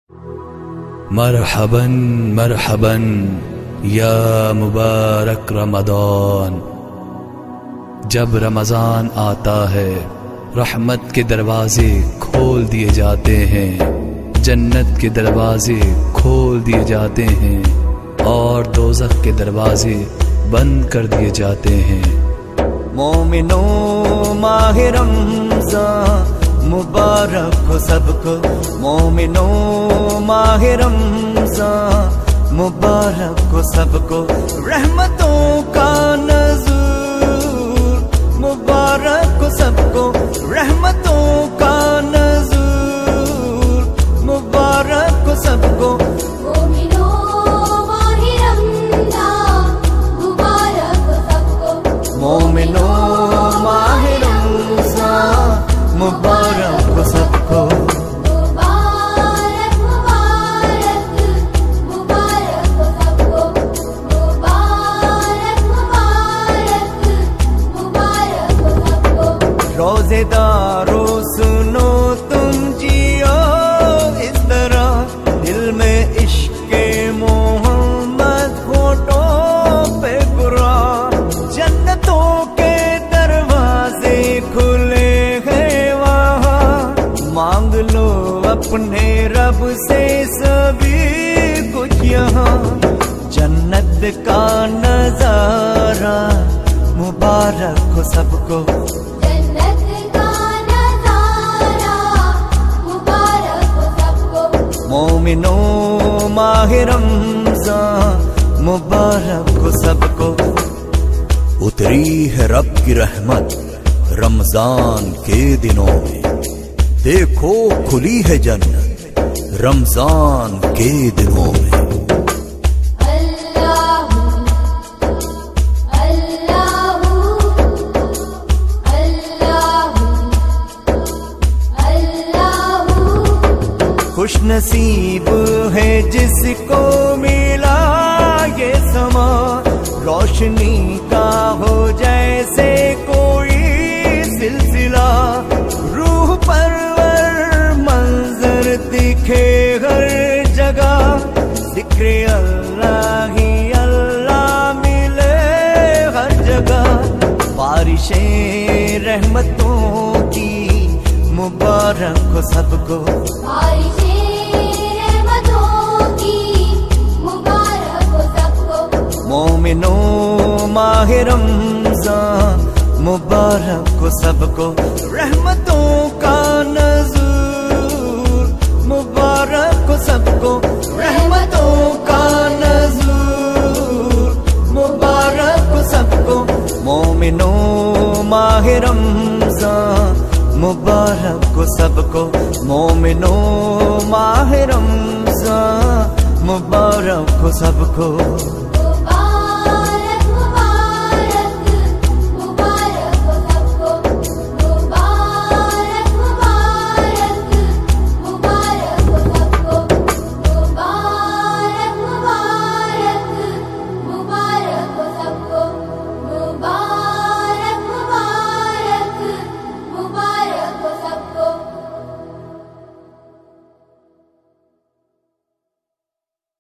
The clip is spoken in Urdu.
مرحباً مرحباً یا مبارک رمضان. جب رمضان آتا ہے رحمت کے دروازے کھول دیے جاتے ہیں، جنت کے دروازے کھول دیے جاتے ہیں اور دوزخ کے دروازے بند کر دیے جاتے ہیں. مومنوں ماہ رمضان مبارک ہو سب کو، مومنوں ماہ رمضان مبارک ہو سب کو، رحمتوں کا نزول مبارک ہو سب کو، رحمتوں کا نزول مبارک ہو سب کو. مومنوں ماہ رمضان مبارک ہو سب کو. مبارک مبارک مبارک ہو سب کو، مبارک مبارک مبارک ہو سب کو. روزے دارو سنو تم جیو اس طرح، دل میں عشق محمد فوٹو پہ گرا، جنتوں کے دروازے کھلے ہیں وہاں، مانگ لو اپنے رب سے سبھی کچھ یہاں. جنت کا نظارہ مبارک ہو سب کو، جنت کا نظارہ مبارک ہو سب کو. مومنوں ماہ رمضان مبارک ہو سب کو. اتری ہے رب کی رحمت رمضان کے دنوں میں، دیکھو کھلی ہے جنت رمضان کے دنوں میں. اللہ اللہ اللہ اللہ. خوش نصیب ہے جس کو ملا یہ سما، روشنی کا ہو جیسے کوئی سلسلہ، روح پرور منظر دکھے ہر جگہ، ذکر اللہ ہی اللہ ملے ہر جگہ. بارش رحمتوں کی مبارک ہو سب کو، بارش رحمتوں کی مبارک ہو سب کو. مومنوں ماہ رمضان مبارک ہو سب کو، رحمتوں کا نزول مبارک ہو سب کو، رحمتوں کا نزول مبارک ہو سب کو. مومنوں ماہ رمضان مبارک ہو سب کو، مومنوں ماہ رمضان مبارک ہو سب کو.